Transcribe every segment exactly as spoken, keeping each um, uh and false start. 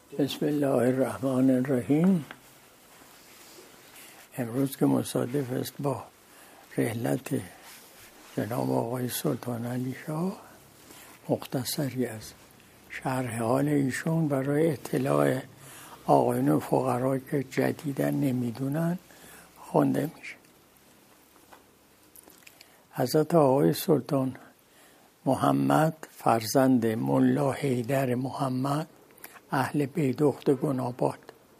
بسم الله الرحمن الرحیم. امروز که مصادف است با رحلت جناب آقای سلطان علی شاه، مختصری از شرح حال ایشون برای اطلاع آقایون فقرا که جدیداً نمیدونن خونده میشه. حضرت آقای سلطان محمد فرزند ملا حیدر محمد اهل بیدخت گناباد،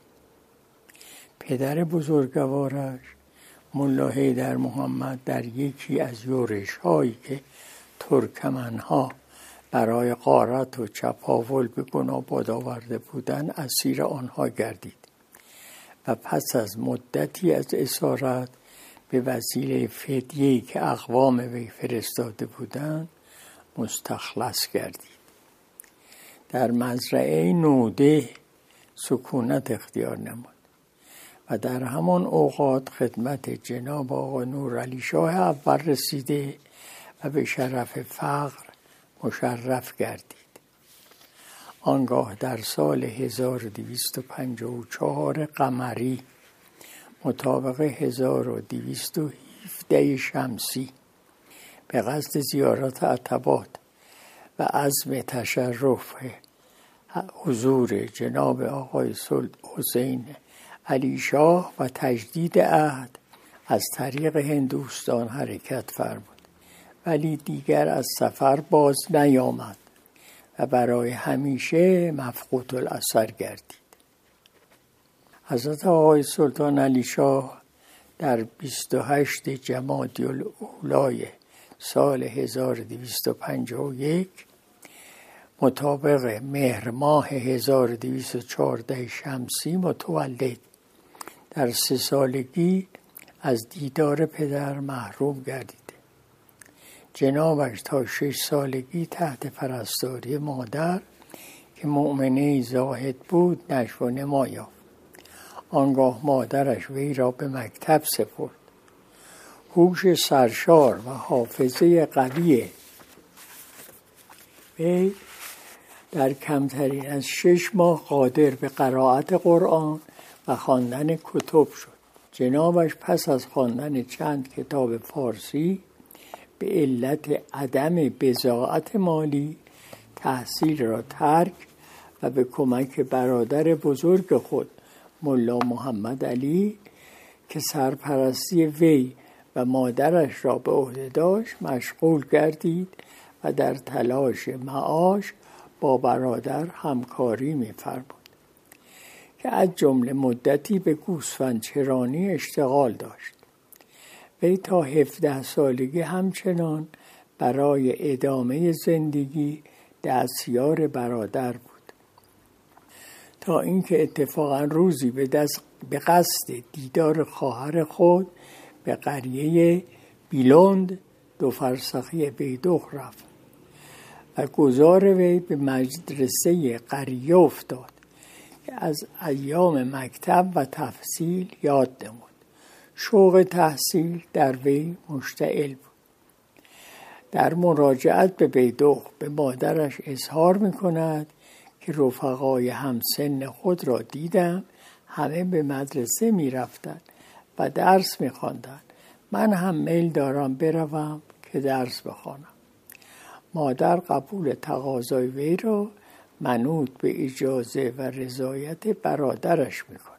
پدر بزرگوارش ملا حیدر محمد در یکی از یورش هایی که ترکمن ها برای غارت و چپاول به گناباد آورده بودند اسیر آنها گردید و پس از مدتی از اسارت به وسیله فدیه‌ای که اقوام وی فرستاده بودند مستخلص گردید. در مزرعه نوده سکونت اختیار نمود و در همان اوقات خدمت جناب آقا نورعلی شاه اول رسیده و به شرف فقر مشرف گردید. آنگاه در سال هزار و دویست و پنجاه و چهار قمری مطابق هزار و دویست و هفده شمسی به قصد زیارت عتبات و عزم تشرف حضور جناب آقای حسین علی شاه و تجدید عهد از طریق هندوستان حرکت فرمود، ولی دیگر از سفر باز نیامد و برای همیشه مفقود الاثر گردید. حضرت آقای سلطان علی شاه در بیست و هشت جمادی الاولی سال هزار و دویست و پنجاه و یک مطابق مهر ماه هزار و دویست و چهارده شمسی متولد، در سه سالگی از دیدار پدر محروم گردیده. جنابش تا شش سالگی تحت پرستاری مادر که مؤمنه زاهد بود نشو و نما یافت. آنگاه مادرش وی را به مکتب سپرد. هوش سرشار و حافظه قوی وی در کمترین از شش ماه قادر به قرائت قرآن و خواندن کتب شد. جنابش پس از خواندن چند کتاب فارسی به علت عدم بضاعت مالی تحصیل را ترک و به کمک برادر بزرگ خود ملا محمد علی که سرپرستی وی و مادرش را به عهده داشت مشغول گردید و در تلاش معاش با برادر همکاری می‌فرمود که از جمله مدتی به گوسفندچرانی اشتغال داشت. وی تا هفده سالگی همچنان برای ادامه زندگی دستیار برادر بود، تا اینکه اتفاقا روزی به دست به قصد دیدار خواهر خود به قریه بیلوند دو فرسخی بیدخت رفت و گذار وی به مدرسه قریه افتاد که از ایام مکتب و تفصیل یاد نمود. شوق تحصیل در وی مشتعل بود. در مراجعت به بیدخت به مادرش اظهار می‌کند که رفقای همسن خود را دیدم همه به مدرسه می‌رفتند و درس می‌خواندند. من هم میل دارم بروم که درس بخوانم. مادر قبول تقاضای وی را منوط به اجازه و رضایت برادرش می‌کند.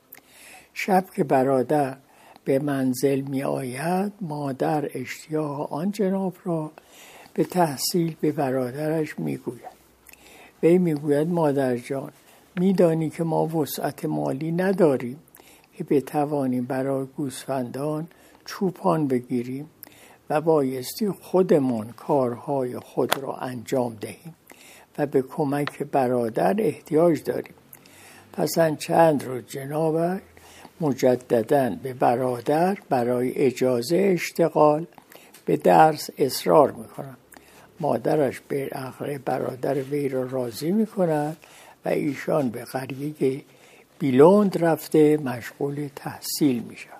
شب که برادر به منزل می آید مادر اشتیاق آن جناب را به تحصیل به برادرش می گوید. وی می گوید مادر جان می دانی که ما وسعت مالی نداریم که بتوانیم برای گوسفندان چوپان بگیریم و بایستی خودمان کارهای خود را انجام دهیم و به کمک برادر احتیاج داریم. پس چند روز جنابش مجدداً به برادر برای اجازه اشتغال به درس اصرار می‌کند. مادرش به عقل برادر وی را راضی می‌کند و ایشان به قریه بیلوند رفته مشغول تحصیل می‌شود.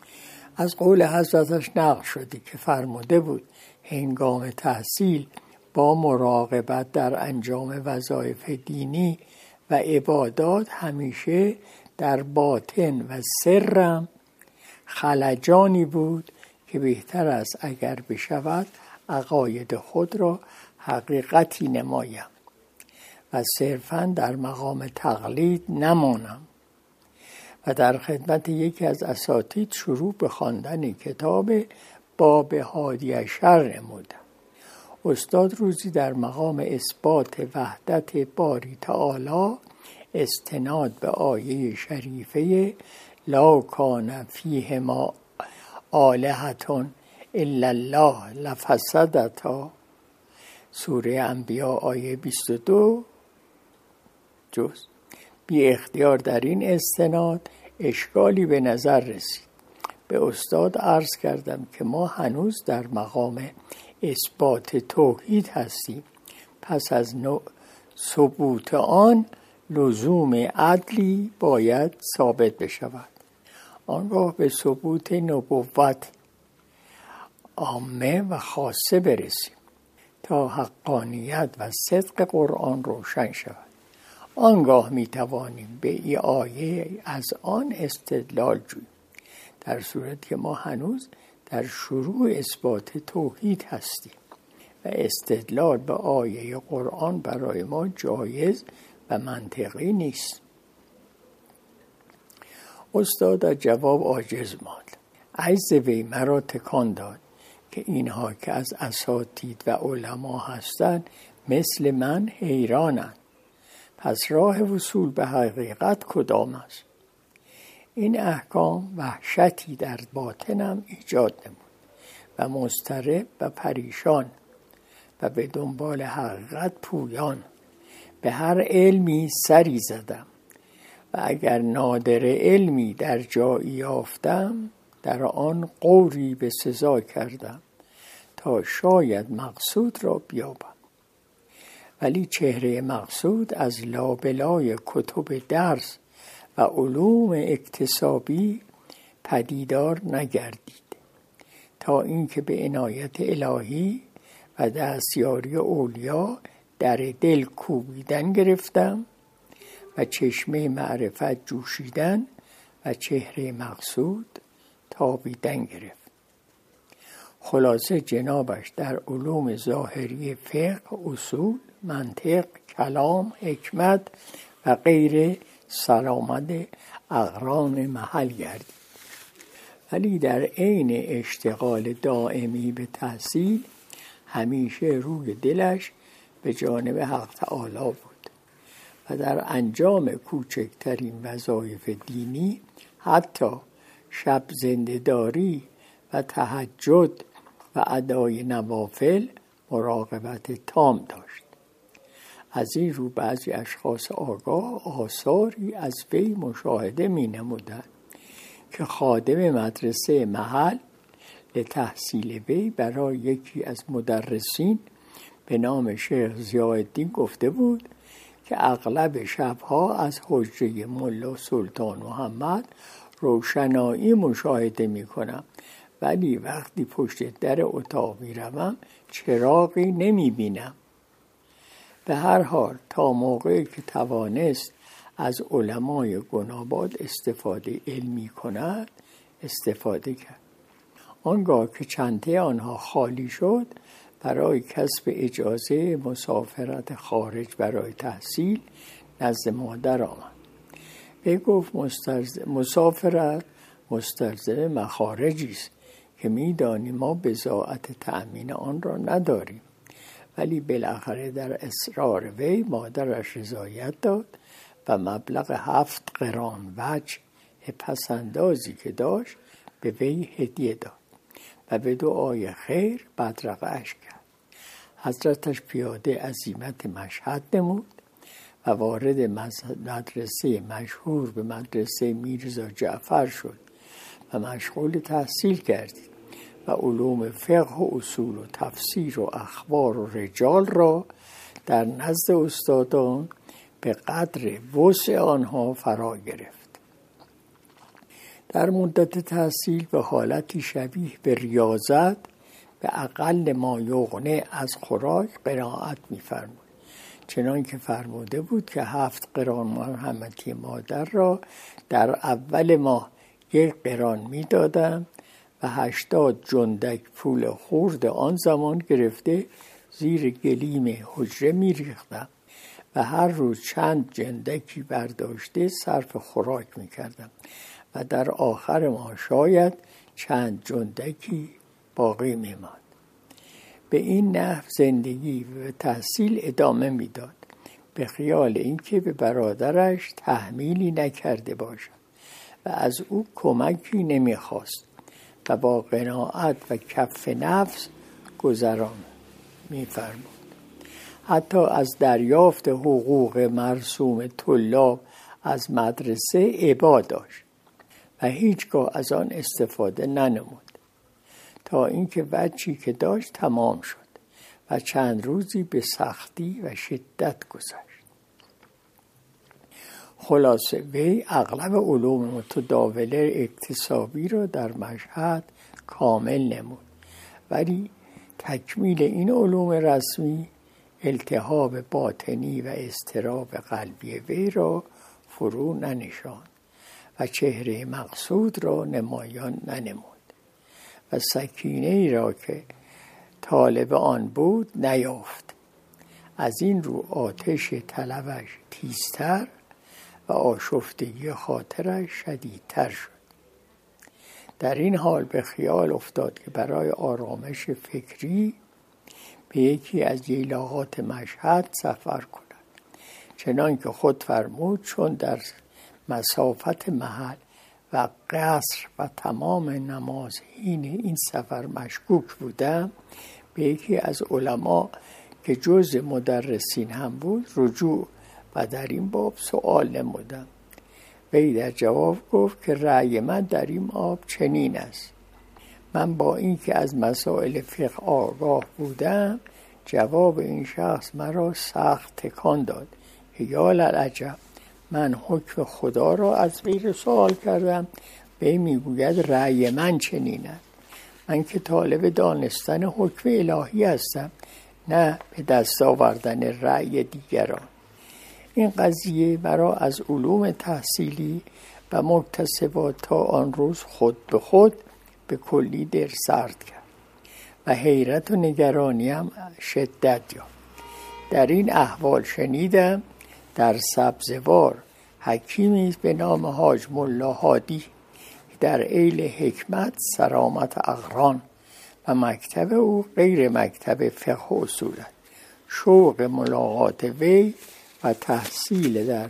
از قول حضرتش نقل شده که فرموده بود هنگام تحصیل با مراقبت در انجام وظایف دینی و عبادات همیشه در باطن و سرم خلجانی بود که بهتر است اگر بشود عقاید خود را حقیقتی نمایم و صرفاً در مقام تقلید نمانم. و در خدمت یکی از اساتید شروع به خواندن کتاب باب هادی اشر نمودم. استاد روزی در مقام اثبات وحدت باری تعالی استناد به آیه شریفه لا کان فیهما آلهة الا الله لفسدتا، سوره انبیاء آیه بیست و دو جز بی اختیار در این استناد اشکالی به نظر رسید. به استاد عرض کردم که ما هنوز در مقام اثبات توحید هستیم، پس از ثبوت آن لزوم عدلی باید ثابت بشود. آنگاه به ثبوت نبوت عامه و خاصه برسیم تا حقانیت و صدق قرآن روشن شود. آنگاه می توانیم به این آیه از آن استدلال جوییم، در صورت که ما هنوز در شروع اثبات توحید هستیم و استدلال به آیه قرآن برای ما جایز و منطقی نیست. استاد از جواب عاجز ماند. عجز وی مرا تکان داد که اینها که از اساتید و علما هستند مثل من حیرانند. پس راه وصول به حقیقت کدام است؟ این احکام وحشتی در باطنم ایجاد نمود و مضطرب و پریشان و به دنبال حقیقت پویان به هر علمی سری زدم و اگر نادر علمی در جایی یافتم در آن قوری به سزا کردم تا شاید مقصود را بیابم. ولی چهره مقصود از لابلای کتب درس و علوم اکتسابی پدیدار نگردید تا اینکه به عنایت الهی و دستیاری اولیا در دل کوبیدن گرفتم و چشمه معرفت جوشیدن و چهره مقصود تابیدن گرفت. خلاصه جنابش در علوم ظاهری فقه، اصول، منطق، کلام، حکمت و غیر سلامت اقران محل گردید. ولی در عین اشتغال دائمی به تحصیل همیشه روی دلش به جانب حق تعالی بود و در انجام کوچکترین وظایف دینی حتی شب زنده‌داری و تهجد و ادای نوافل مراقبت تام داشت. از این رو بعضی اشخاص آگاه آثاری از وی مشاهده می نمودند که خادم مدرسه محل لتحصیل وی برای یکی از مدرسین به نام شیخ ضیاءالدین گفته بود که اغلب شبها از حجره ملا سلطان محمد روشنایی مشاهده می کنم، ولی وقتی پشت در اتاق می روم چراغی نمی بینم. به هر حال تا موقعی که توانست از علمای گناباد استفاده علمی کند استفاده کرد. آنگاه که چنته آنها خالی شد برای کسب اجازه مسافرت خارج برای تحصیل نزد مادر آمد. وی گفت مسافرت مستلزم مخارجی است که می‌دانی ما بضاعت تأمین آن را نداریم. ولی بالاخره در اصرار وی مادرش رضایت داد و مبلغ هفت قران وجه پسندازی که داشت به وی هدیه داد و به دعای خیر بدرقه‌اش کرد. حضرتش پیاده عزیمت مشهد نمود و وارد مدرسه مشهور به مدرسه میرزا جعفر شد و مشغول تحصیل گردید و علوم فقه و اصول و تفسیر و اخبار و رجال را در نزد استادان به قدر وسع آنها فرا گرفت. در مدت تحصیل به حالتی شبیه به ریاضت به اقل ما یغنه از خوراک قناعت می‌فرمود، چنان که فرموده بود که هفت قران مرحمتی مادر را در اول ماه یک قران می‌دادم و هشتاد جندک پول خورد آن زمان گرفته زیر گلیم حجره می‌ریختم و هر روز چند جندکی برداشته صرف خوراک می‌کردم و در آخر ماه شاید چند جندکی باقی می‌ماند. به این نحو زندگی و تحصیل ادامه میداد، به خیال اینکه به برادرش تحمیلی نکرده باشد و از او کمکی نمیخواست و با قناعت و کف نفس گذران میفرمود. حتی از دریافت حقوق مرسوم طلاب از مدرسه ابا داشت و هیچگاه از آن استفاده ننمود تا اینکه وجهی که داشت تمام شد و چند روزی به سختی و شدت گذشت. خلاصه وی اغلب علوم متداوله اکتسابی را در مشهد کامل نمود، ولی تکمیل این علوم رسمی التهاب باطنی و اضطراب قلبی وی را فرو ننشاند و چهره مقصود را نمایان ننمود و سکینه ای را که طالب آن بود نیافت. از این رو آتش طلبش تیزتر و آشفتگی خاطرش شدیدتر شد. در این حال به خیال افتاد که برای آرامش فکری به یکی از ییلاقات مشهد سفر کند، چنان که خود فرمود چون در مسافت محل و قصر و تمام نمازین این سفر مشکوک بودم، به یکی از علما که جز مدرسین هم بود رجوع و در این باب سؤال نمودم. وی در جواب گفت که رأی من در این باب چنین است. من با اینکه از مسائل فقه آگاه بودم، جواب این شخص مرا سخت تکان داد که یا للعجب، من حکم خدا را از غیر سوال کردم، وی میگوید رأی من چنین است. من که طالب دانستن حکم الهی هستم، نه به دست آوردن رأی دیگران. این قضیه مرا از علوم تحصیلی و مکتسبات تا آن روز خود به خود به کلی در سرد کرد و حیرت و نگرانیم شدت یافت. در این احوال شنیدم در سبزوار حکیمی به نام حاج ملا هادی در ایل حکمت سرامت اقران و مکتب او غیر مکتب فقه و اصول است. شوق ملاقات وی و تحصیل در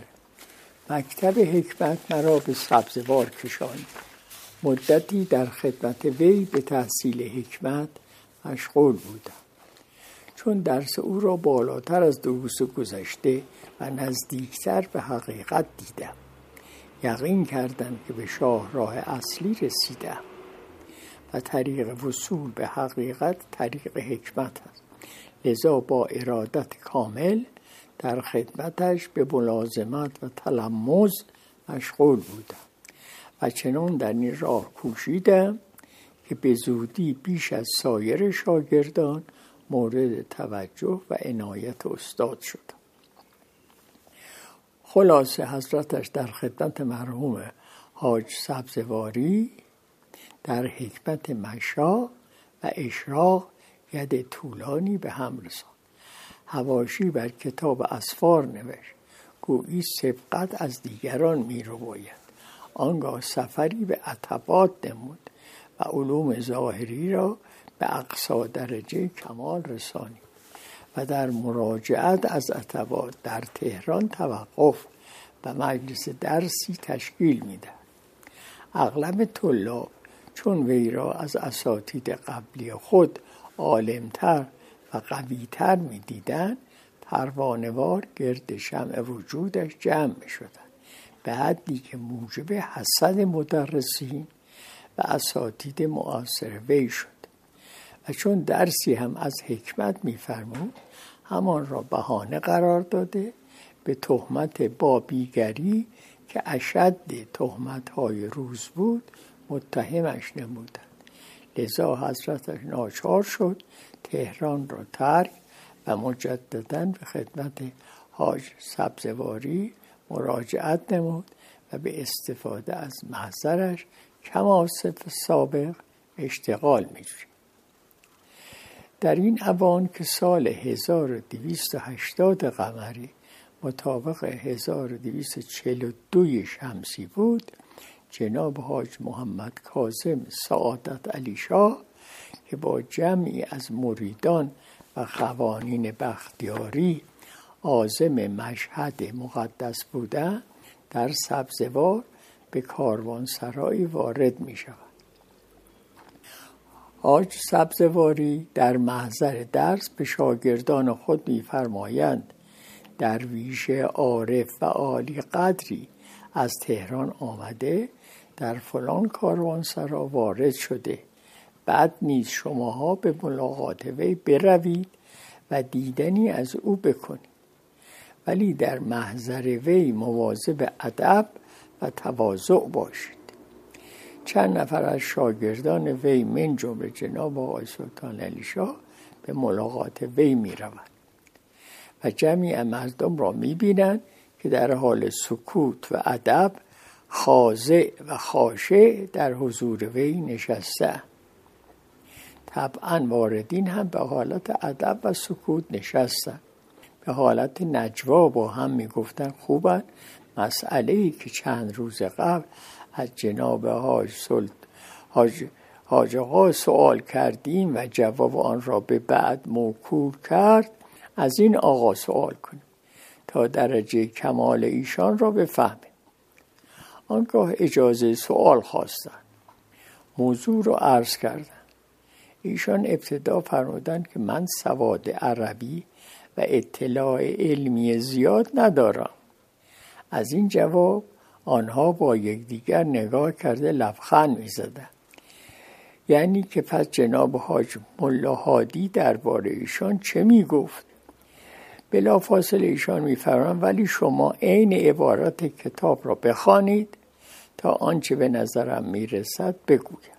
مکتب حکمت مرا به سبزوار کشاند. مدتی در خدمت وی به تحصیل حکمت مشغول بودم. چون درس او را بالاتر از دروس گذشته و نزدیکتر به حقیقت دیدم، یقین کردم که به شاهراه اصلی رسیدم و طریق وصول به حقیقت طریق حکمت است. لذا با ارادت کامل در خدمتش به ملازمت و تلمذ مشغول بودم و چنان در این راه کوشیدم که به زودی بیش از سایر شاگردان مورد توجه و عنایت استاد شدم. خلاصه حضرتش در خدمت مرحوم حاج سبزواری در حکمت مشا و اشراق ید طولانی به هم رساند. حواشی بر کتاب اسفار نوشت، گویی سبقت از دیگران می رو باید. آنگاه سفری به عتبات نمود و علوم ظاهری را به اقصی درجه کمال رسانی و در مراجعت از عتبات در تهران توقف و مجلس درسی تشکیل می‌دهد. اغلب طلاب چون وی را از اساتید قبلی خود عالمتر و قویتر می‌دیدند، پروانه‌وار گرد شمع وجودش جمع می‌شدند، به حدی که موجب حسد مدرسین و اساتید معاصر وی شد. و چون درسی هم از حکمت می‌فرمود، همان را بهانه قرار داده به تهمت بابیگری که اشد تهمت‌های روز بود متهمش نمودند. لذا حضرتش ناچار شد تهران را ترک و مجدداً به خدمت حاج سبزواری مراجعت نمود و به استفاده از محضرش کما سابق اشتغال می‌جوید. در این اوان که سال هزار و دویست و هشتاد قمری مطابق هزار و دویست و چهل و دو شمسی بود، جناب حاج محمد کاظم سعادت علی شاه که با جمعی از مریدان و قوانین بختیاری عازم مشهد مقدس بودند، در سبزوار به کاروانسرایی وارد می شود. حاج سبزواری در محضر درس به شاگردان خود می فرمایند درویش عارف و عالی قدری از تهران آمده، در فلان کاروانسرا وارد شده، بعد نیز شماها به ملاقات وی بروید و دیدنی از او بکنید، ولی در محضر وی مواظب ادب و تواضع باشید. چند نفر از شاگردان وی من جمله جناب آقای سلطان علی شاه به ملاقات وی می روند و جمعی مردم را می بینند که در حال سکوت و ادب خاضع و خاشع در حضور وی نشسته. طبعا واردین هم به حالت ادب و سکوت نشستند، به حالت نجوا با هم می گفتن خوبن مسئله‌ای که چند روز قبل از جناب حاج سلط حاج حاج آقا سوال کردیم و جواب آن را به بعد موکول کرد، از این آقا سوال کنیم تا درجه کمال ایشان را بفهمیم. آنگاه اجازه سوال خواستند، موضوع را عرض کردند. ایشان ابتدا فرمودند که من سواد عربی و اطلاع علمی زیاد ندارم. از این جواب آنها با یکدیگر نگاه کرده لبخند می‌زدند، یعنی که پس جناب حاج ملا هادی درباره ایشان چه میگفت. بلافاصله ایشان می‌فرمایند ولی شما عین عبارت کتاب را بخوانید تا آنچه به نظرم میرسد بگویم.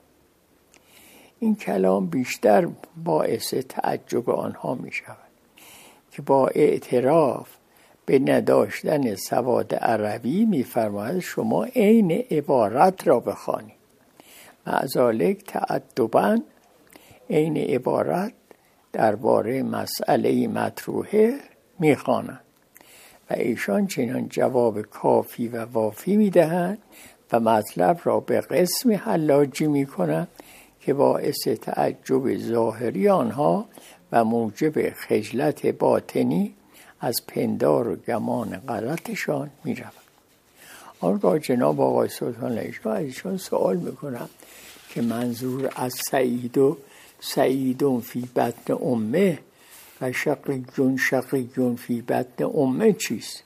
این کلام بیشتر باعث تعجب آنها می‌شود که با اعتراف به نداشتن سواد عربی می‌فرماید شما عین عبارت را بخوانید. معذالک تعدباً عین عبارت درباره مسئله مطروحه می‌خوانند و ایشان چنان جواب کافی و وافی می‌دهند و مطلب را به قسم حلاجی می‌کنند که باعث تعجب ظاهری آنها و موجب خجلت باطنی از پندار و گمان غلطشان می رود. آنگاه جناب آقای سلطان علی شاه از ایشان سوال میکنم که منظور از سعید و سعیدون فی بطن امه و شقیون شقیون فی بطن امه چیست؟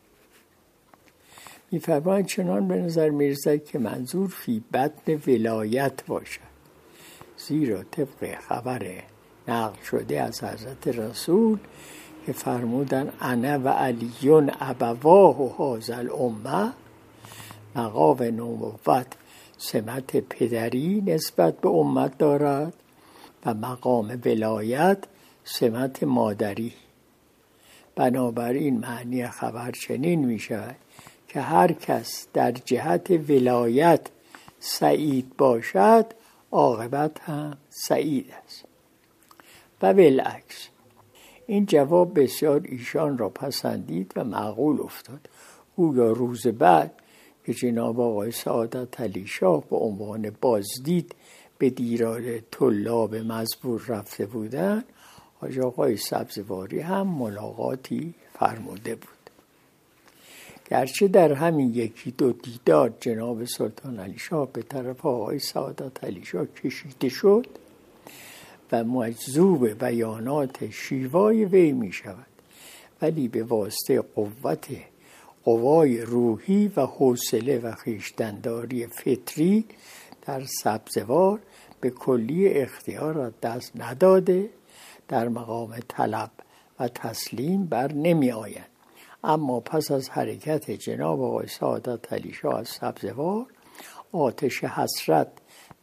میفرمایند چنان به نظر میرسد که منظور فی بطن ولایت باشد، زیرا طبق خبر نقل شده از حضرت رسول که فرمودن انا و علیون ابواه و هازل امه، مقام نبوت سمت پدری نسبت به امت دارد و مقام ولایت سمت مادری. بنابراین معنی خبر چنین می شود که هر کس در جهت ولایت سعید باشد عاقبت هم سعید است و بالعکس. این جواب بسیار ایشان را پسندید و معقول افتاد. گویا روز بعد که جناب آقای سعادت علی شاه به عنوان بازدید به دیدار طلاب مزبور رفته بودند، حاج آقای سبزواری هم ملاقاتی فرموده بود. گرچه در همین یکی دو دیدار جناب سلطان علی شاه به طرف آقای سعادت علی شاه کشیده شد و مجذوب بیانات شیوای وی می شود، ولی به واسطه قوت قوای روحی و حوصله و خویشتن‌داری فطری در سبزوار به کلی اختیار را دست نداده در مقام طلب و تسلیم بر نمی آید. اما پس از حرکت جناب آقای سعادت علی شاه از سبزوار، آتش حسرت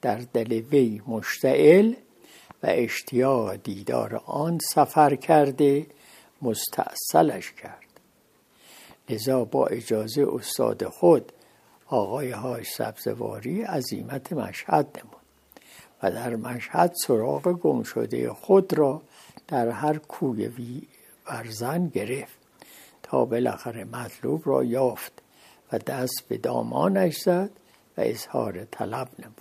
در دل وی مشتعل و اشتیاق دیدار آن سفر کرده مستأصلش کرد. لذا با اجازه استاد خود آقای حاج سبزواری عزیمت مشهد نمود و در مشهد سراغ گم شده خود را در هر کوی وی برزن گرفت تا بالاخره مطلوب را یافت و دست به دامانش زد و اظهار طلب نمود.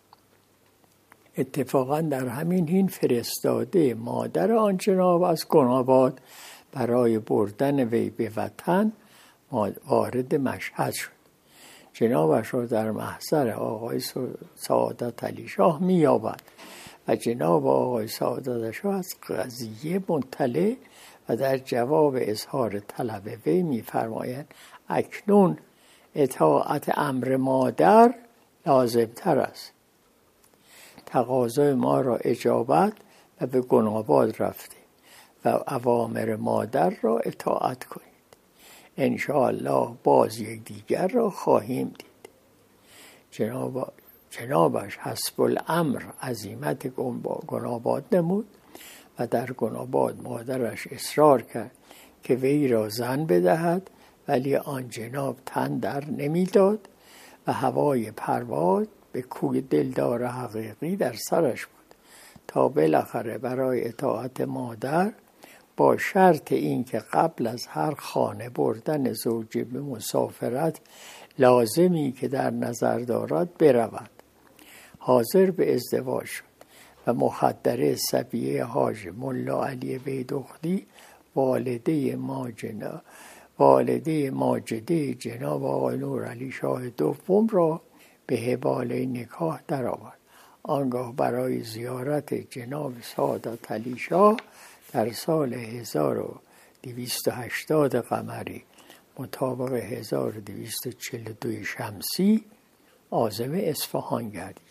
اتفاقا در همین حین فرستاده مادر آن جناب از گناباد برای بردن وی به وطن وارد مشهد شد. جنابش را در محضر آقای سعادت علی شاه می یابد و جناب آقای سعادت شاه از قضیه مطلع و در جواب اظهار طلب وی می فرمایند اکنون اطاعت امر مادر لازم تر است. تقاضای ما را اجابت و به گناباد رفته و اوامر مادر را اطاعت کنید. انشاءالله باز یک دیگر را خواهیم دید. جناب جنابش حسب الامر عزیمت گناباد نمود و در گناباد مادرش اصرار کرد که وی را زن بدهد، ولی آن جناب تن در نمیداد و هوای پرواز به کوی دلدار حقیقی در سرش بود تا بالاخره برای اطاعت مادر با شرط این که قبل از هر خانه بردن زوجه به مسافرت لازمی که در نظر دارد برود حاضر به ازدواج شد و مخدره صبیه حاج ملا علی بیدختی والده ماجنا والده ماجده جناب آقای نورعلی شاه دوم را به حباله نکاح درآورد. آنگاه برای زیارت جناب سعادت علی شاه در سال هزار و دویست و هشتاد قمری مطابق هزار و دویست و چهل و دو شمسی عازم اصفهان گردید.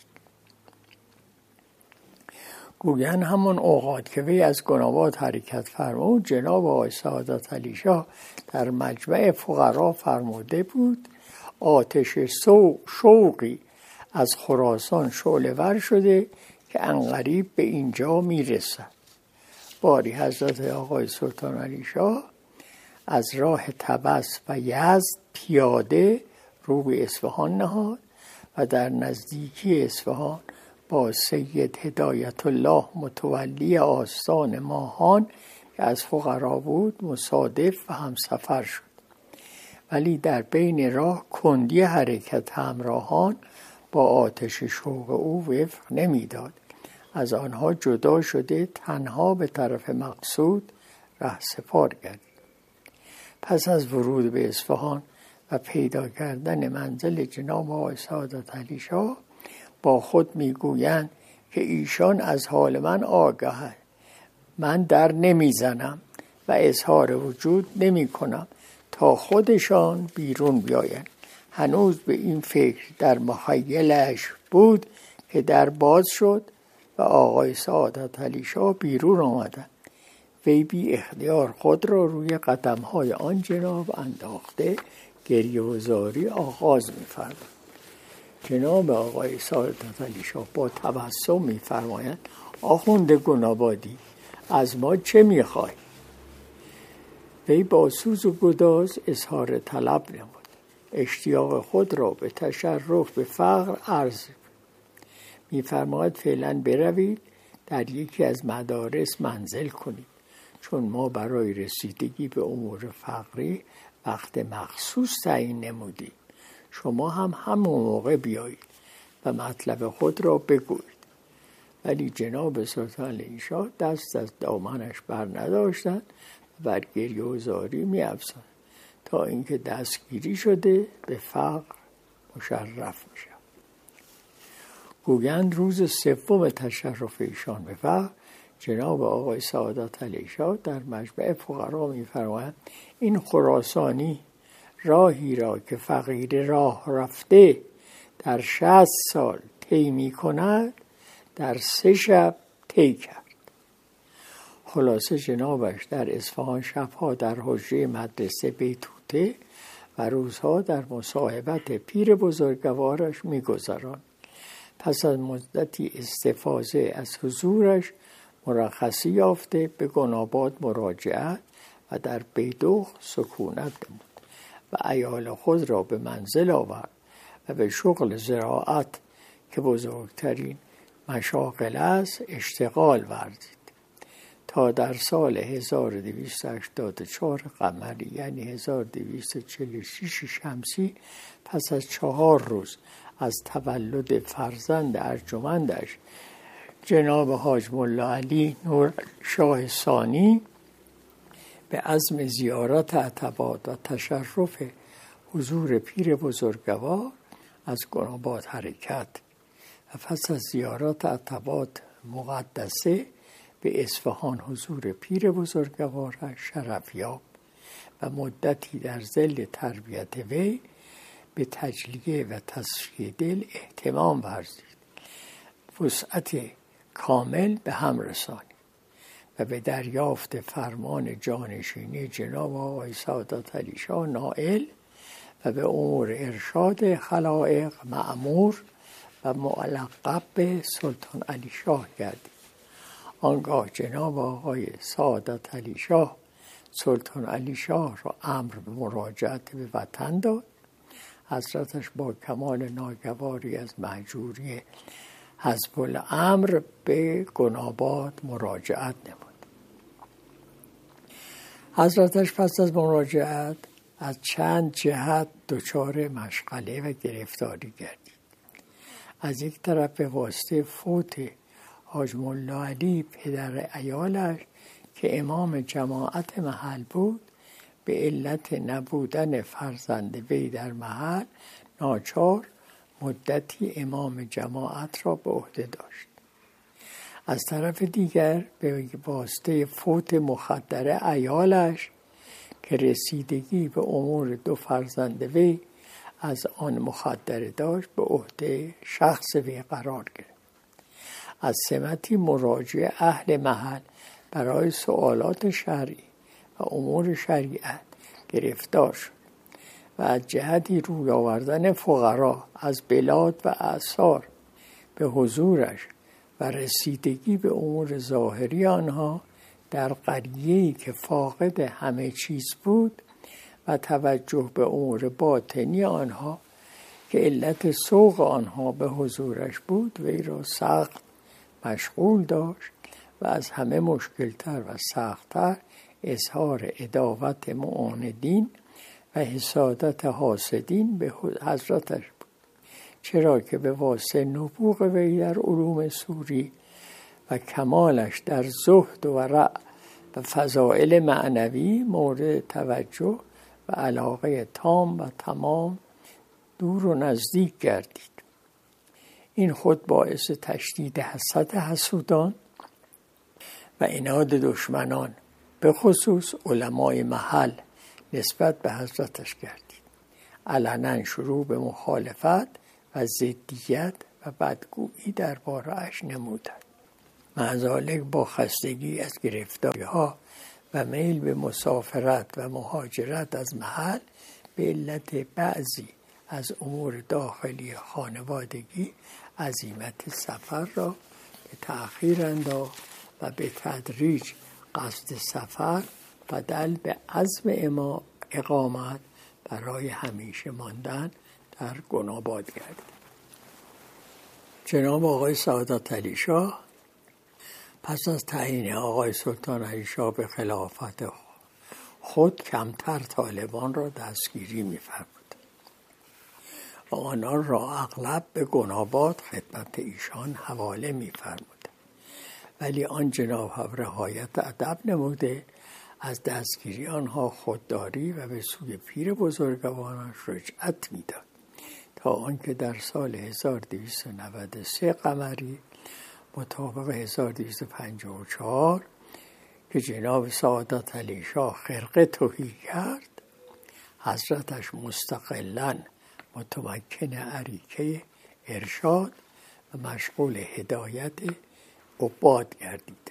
گویند همون اوقات که وی از گناباد حرکت فرمود جناب آقای سعادت علی شاه در مجمع فقرا فرموده بود آتش شوقی از خراسان شعله ور شده که عنقریب به اینجا میرسد. باری حضرت آقای سلطان علی شاه از راه طبس و یزد پیاده رو به اصفهان نهاد و در نزدیکی اصفهان با سید هدایت الله متولی آستان ماهان که از فقرا بود مصادف و همسفر شد، ولی در بین راه کندی حرکت همراهان با آتش شوق او وفق نمیداد. از آنها جدا شده تنها به طرف مقصود رهسپار گردید. پس از ورود به اصفهان و پیدا کردن منزل جناب آقای سعادت علی شاه با خود میگویند که ایشان از حال من آگاهند. من در نمیزنم و اظهار وجود نمی کنم تا خودشان بیرون بیایند. هنوز به این فکر در مخیلش بود که در باز شد و آقای سعادت علی شاه بیرون آمدند. وی بی اختیار خود را روی قدم‌های آن جناب انداخته گریه و زاری آغاز می‌فرماید. جناب آقای سعادت علی شاه با تبسم می‌فرمایند آخوند گنابادی از ما چه می‌خوای؟ وی با سوز و گداز اظهار طلب نمود. اشتیاق خود را به تشرف به فقر عرض می‌فرماید فعلا بروید در یکی از مدارس منزل کنید، چون ما برای رسیدگی به امور فقری وقت مخصوص تعیین نمودیم. شما هم همون موقع بیایید و مطلب خود را بگویید. ولی جناب سلطان علی شاه دست از دامنش بر نداشتند و بر گریه و زاری می افزایند تا اینکه دستگیری شده به فقر مشرف می شود. گویند روز سوم تشرف ایشان به فقر جناب آقای سعادت علی شاه در مجمع فقرا می فرمایند این خراسانی راهی را که فقیر راه رفته در شصت سال طی می کند در سه شب طی کرد. خلاصه جنابش در اصفهان شبها در حجره مدرسه بیتوته و روزها در مصاحبت پیر بزرگوارش می گذراند پس از مدتی استفاضه از حضورش مرخصی یافته به گناباد مراجعت و در بیدوخ سکونت نمود و عیال خود را به منزل آورد و به شغل زراعت که بزرگترین مشاغل است اشتغال ورزید تا در سال هزار و دویست و هشتاد و چهار قمری یعنی هزار و دویست و چهل و شش شمسی پس از چهار روز از تولد فرزند ارجمندش جناب حاج ملا علی نور شاه ثانی به عزم زیارت عتبات و تشرف حضور پیر بزرگوار از گناباد حرکت و پس از زیارت عتبات مقدسه به اصفهان حضور پیر بزرگوارش شرف یافت و مدتی در ظل تربیت وی به تجلیه و تصفیه دل اهتمام ورزید، وسعت کامل به هم رسانید و به دریافت فرمان جانشینی جناب آقای سعادت علی شاه نائل و به امور ارشاد خلائق مأمور و ملقب به سلطان علی شاه گردید. آنگاه جناب آقای سعادت علی شاه سلطان علی شاه را امر به مراجعت به وطن داد. حضرتش با کمال ناگواری از مهجوری حزب الامر به گناباد مراجعت نمود. حضرتش پس از مراجعت از چند جهت دچار مشغله و گرفتاری گردید. از یک طرف به واسطه فوت حاج ملا علی پدر عیالش که امام جماعت محل بود به علت نبودن فرزند وی در محل ناچار مدتی امام جماعت را به عهده داشت. از طرف دیگر به واسطه فوت مخدر عیالش که رسیدگی به امور دو فرزند وی از آن مخدر داشت به عهده شخص وی قرار گرفت. از سمتی مراجع اهل محل برای سوالات شرعی و امور شریعت گرفتار شد و از جهتی روی آوردن فقرا از بلاد و اعصار به حضورش و رسیدگی به امور ظاهری آنها در قریه‌ای که فاقد همه چیز بود و توجه به امور باطنی آنها که علت سوق آنها به حضورش بود وی را سخت مشغول داشت و از همه مشکلتر و سختتر اظهار عداوت معاندین و حسادت حاسدین به حضرتش بود، چرا که به واسطه نبوغ وی در علوم سوری و کمالش در زهد و ورع و فضائل معنوی مورد توجه و علاقه تام و تمام دور و نزدیک گردید. این خود باعث تشدید حسد حسودان و عناد دشمنان به خصوص علمای محل نسبت به حضرتش گردید. علنا شروع به مخالفت و ضدیت و بدگویی درباره‌اش نمودند. مع ذالک با خستگی از گرفتاری‌ها و میل به مسافرت و مهاجرت از محل به علت بعضی از امور داخلی خانوادگی عزیمت سفر را به تأخیر انداخت و به تدریج قصد سفر بدل به عزم اقامت برای همیشه ماندن در گناباد گردید. جناب آقای سعادت علی شاه پس از تعیین آقای سلطان علی شاه به خلافت خود کمتر طالبان را دستگیری می‌فرمود و آنان را اغلب به گناباد خدمت ایشان حواله می‌فرمود، ولی آن جناب هم رعایت ادب نموده از دستگیری آنها خودداری و به سوی پیر بزرگوارش رجعت می‌داد تا آنکه در سال هزار و دویست و نود و سه قمری مطابق هزار و دویست و پنجاه و چهار که جناب سعادت علی شاه خرقه تهی کرد، حضرتش مستقلاً متمکن اریکه ارشاد و مشغول هدایت عباد گردیده.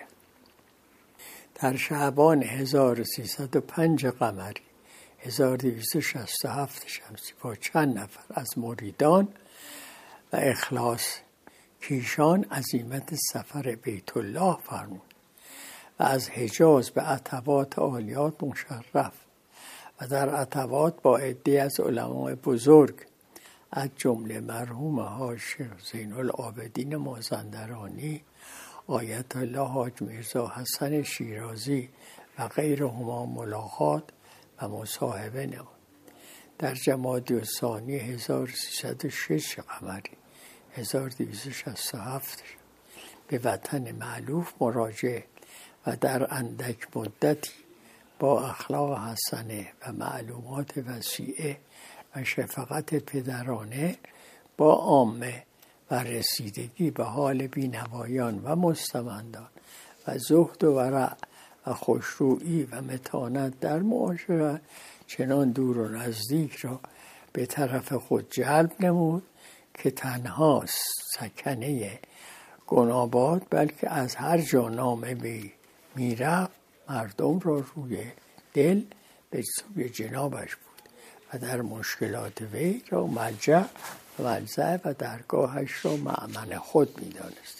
در شعبان هزار و سیصد و پنج قمری هزار و دویست و شصت و هفت شمسی با چند نفر از مریدان و اخلاص کیشان عزیمت سفر بیت الله فرمود و از حجاز به عتبات عالیات مشرف و در عتبات با عده‌ای از علمای بزرگ از جمله مرحوم حاج زین العابدین مازندرانی، آیت الله حاج میرزا حسن شیرازی و غیرهما ملاقات و مصاحبه نمود. در جمادی الثانی هزار و سیصد و شش قمری هزار و دویست و شصت و هفت به وطن مألوف مراجعه و در اندک مدتی با اخلاق حسنه و معلومات وسیعه و شفقت پدرانه با عامه و رسیدگی به حال بینوایان و مستمندان و زهد و ورع و خوشرویی و متانت در معاشرت چنان دور و نزدیک را به طرف خود جلب نمود که تنها سکنه گناباد بلکه از هر جا نامه بی میرفت مردم را روی دل به سوی جنابش بود و در مشکلات وی را ملجأ و ملجأ و درگاهش را مأمن خود می دانست.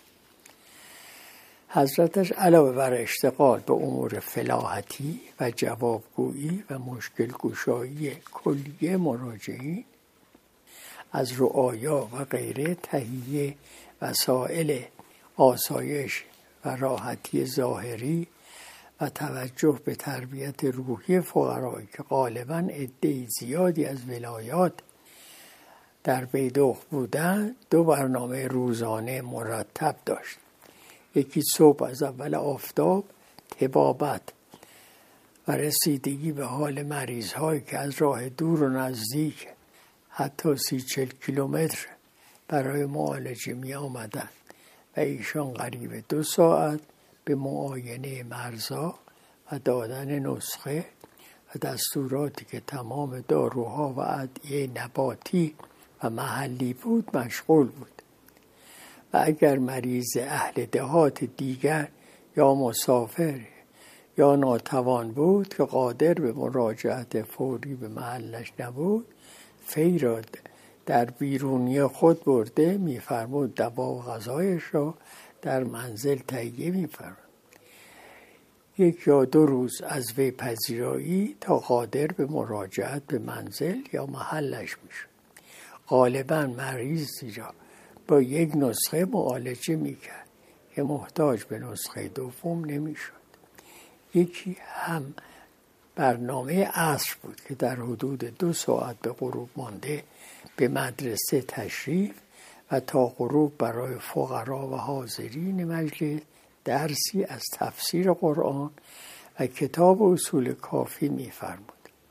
حضرتش علاوه بر اشتغال به امور فلاحتی و جوابگویی و مشکل گشایی کلیه مراجعین از رعایا و غیره تهیه وسایل آسایش و راحتی ظاهری و توجه به تربیت روحی فقرایی که غالباً عده زیادی از ولایات در بیدوخ بودند دو برنامه روزانه مرتب داشت. یکی صبح از اول آفتاب طبابت و رسیدگی به حال مریض هایی که از راه دور و نزدیک حتی سی چل کیلومتر برای معالجه می آمدند و ایشان قریب دو ساعت به معاینه مرزا و دادن نسخه و دستوراتی که تمام داروها و ادویه نباتی و محلی بود مشغول بود. و اگر مریض اهل دهات دیگر یا مسافر یا ناتوان بود که قادر به مراجعت فوری به محلش نبود، فی را در بیرونی خود برده می‌فرمود دوا و غذایش را در منزل تهیه می‌فرمود. یک یا دو روز از وی پذیرایی تا قادر به مراجعت به منزل یا محلش می‌شد. غالباً مریضی را با یک نسخه معالجه می‌کرد که محتاج به نسخه دوم نمی‌شد. یکی هم برنامه عصر بود که در حدود دو ساعت به غروب مانده به مدرسه تشریف و تا غروب برای فقرا و حاضرین مجلس درسی از تفسیر قرآن و کتاب اصول کافی می‌فرمود.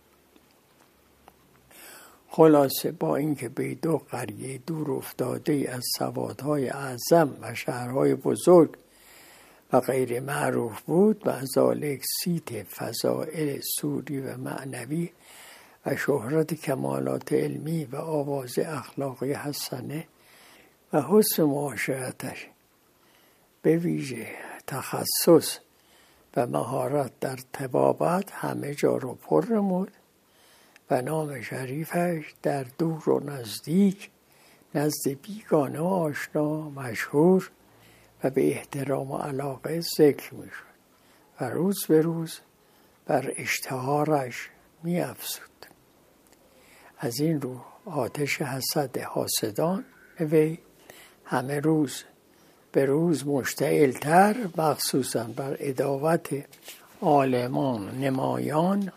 خلاصه با اینکه بیدوخ قریه دور افتاده از سوادهای اعظم و شهرهای بزرگ و غیر معروف بود و ذالک صیت فضائل سوری و معنوی و شهرت کمالات علمی و آواز اخلاقی حسنه و حسن معاشرتش به ویژه تخصص و مهارت در طبابت همه جا رو پر نمود و نام شریفش در دور و نزدیک نزد بیگانه و آشنا مشهور و به احترام و علاقه ذکر می شد و روز به روز بر اشتهارش می افزود. از این رو آتش حسد حاسدان وی همه روز به روز مشتعل‌تر مخصوصاً بر عداوت عالمان نمایان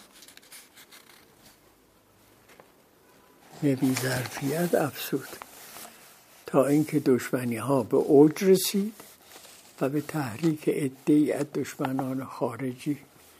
نبی ظرفیت افزود تا اینکه دشمنی ها به اوج رسید و به تحریک عده‌ای از دشمنان خارجی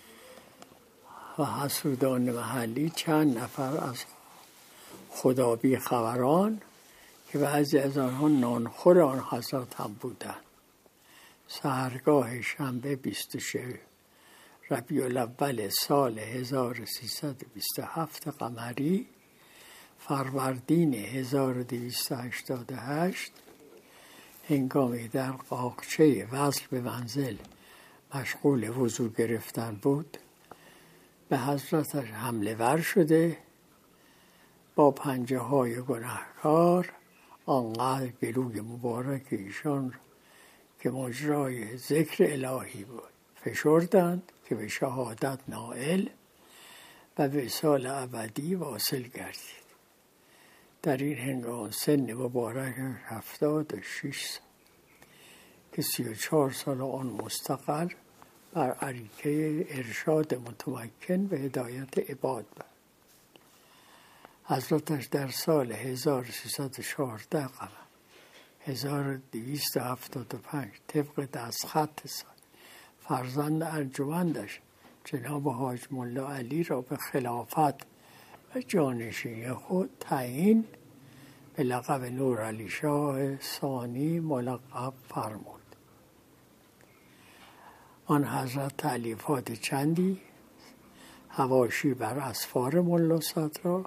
و حسودان محلی چند نفر از خدابی خبران که بعضی از آنها نانخور آن حضرت هم بودند سحرگاه شنبه بیست و شش ربیع الاول سال هزار و سیصد و بیست و هفت قمری فروردین هزار و دویست و هشتاد و هشت هنگامی در قاقچه وصل به منزل مشغول وضو گرفتن بود به حضرتش حمله ور شده با پنجه های گناهکار آنقدر گلوی مبارک ایشان را که مجرای ذکر الهی بود فشردند که به شهادت نائل و وصال ابدی واصل گردید. در این هنگام سن مبارک هفتاد و شش سال که سی و چهار سال آن مستقر بر عریکه ارشاد متمکن به هدایت عباد بود. حضرتش در سال هزار و سیصد و چهارده قمر هزار و دویست و هفتاد و پنج طبق دستخط سال فرزند ارجمندش جناب حاج ملا علی را به خلافت و جانشینی خود تعیین به لقب نورعلی شاه ثانی ملقب فرمود. آن حضرت تألیفات چندی حواشی بر اسفار ملا صدرا،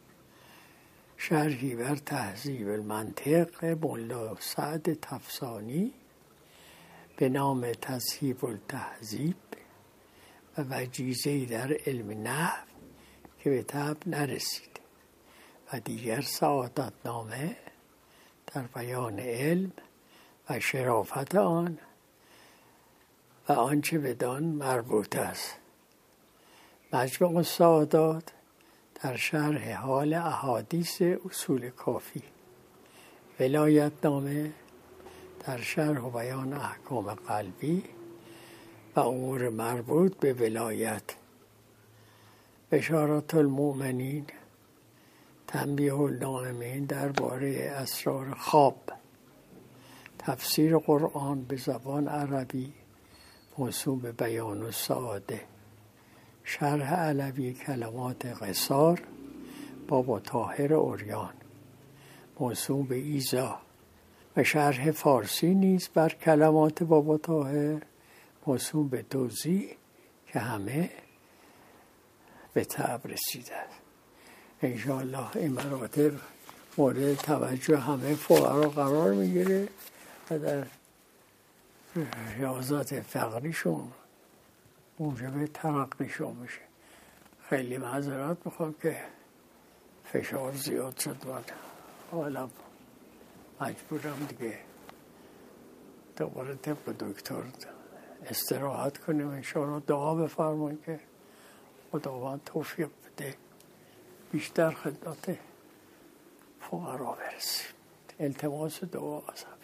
شرحی بر تهذیب المنطق ملا سعد تفسانی به نام تصحیف التهذیب و وجیزه‌ای در علم نحو که به طبع نرسید و دیگر سعادت نامه در بیان علم و شرافت آن و آنچه بدان مربوط است. مجموع السعادات در شرح حال احادیث اصول کافی، ولایت نامه در شرح و بیان احکام قلبی و امور مربوط به ولایت، بشارت المؤمنین، تنبیه النائمین درباره اسرار خواب، تفسیر قرآن به زبان عربی موسوم به بیان السعاده، شرح علوی کلمات قصار بابا طاهر عریان موسوم به ایضاح و شرح فارسی نیز بر کلمات بابا طاهر موسوم به توضیح که همه به طبع رسیده است. انشاءالله این مراتب مورد توجه همه فقرا قرار میگیره و در ریاضت فقریشون موجب ترقیشون میشه. خیلی معذرت میخوام که فشار زیاد شد من حالا مجبورم دیگه دوباره طبق دکتر استراحت کنیم. انشاءالله دعا بفرمایید که خداوند توفیق بده بیشتر خدمت فقرا برسیم. التماس دعا از